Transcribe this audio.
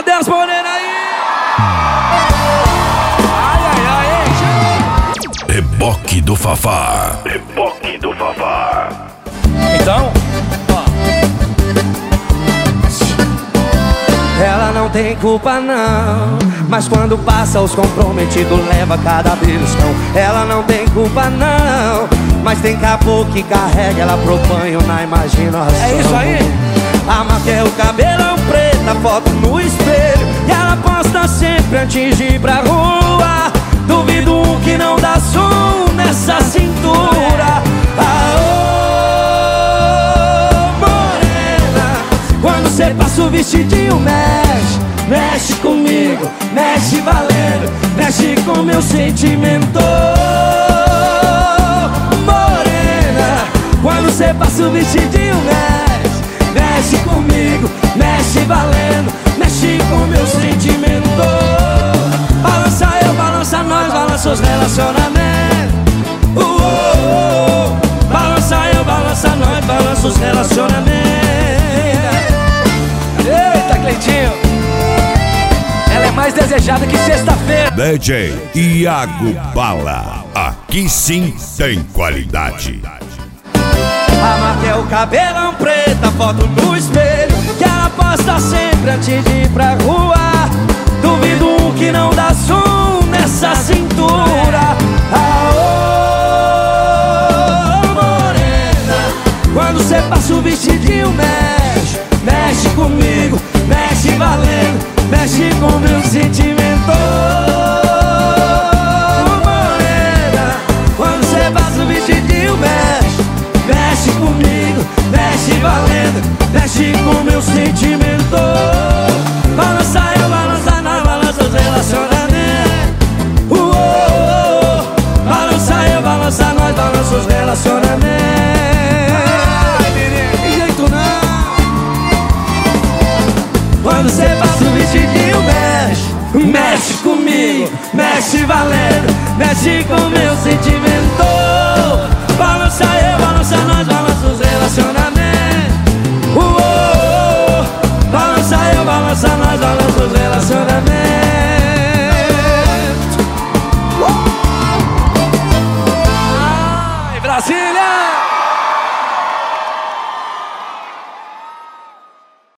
Cadê as morenas aí? Ai, ai, ai. Reboque do Fafá. Reboque do Fafá. Então, ó. Ela não tem culpa não, mas quando passa os comprometidos leva cada beliscão. Ela não tem culpa não, mas tem caboclo que carrega ela pro banho na imaginação. É isso aí. A marca é o cabelão preto, a foto no espelho, e ela posta sempre antes de ir pra rua. Duvido um que não dá som nessa cintura. Você passa o vestidinho, mexe, mexe comigo, mexe valendo, mexe com meu sentimento. Morena, quando você passa o vestidinho, mexe, mexe comigo, mexe valendo, mexe com meu sentimento. Balança eu, balança nós, balança os relacionamentos. Balança eu, balança nós, balança os relacionamentos. Eita, Cleitinho, ela é mais desejada que sexta-feira. DJ Iago Bala. Aqui sim tem qualidade. A marca é o cabelão preto, a foto no espelho, que ela posta sempre antes de ir pra rua. Duvido um que não dá som nessa cintura. Morena, quando você passa o vestidinho, mexe, mexe comigo, mexe valendo, mexe com meu sentimento. Morena, quando você passa o vestidinho, mexe, mexe comigo, mexe valendo, mexe com meu sentimento. Balança eu, balança nós, balança os relacionamentos. Balança eu, balança nós, balança os relacionamentos. Quando você passa o vestidinho, mexe, mexe comigo, mexe valendo, mexe com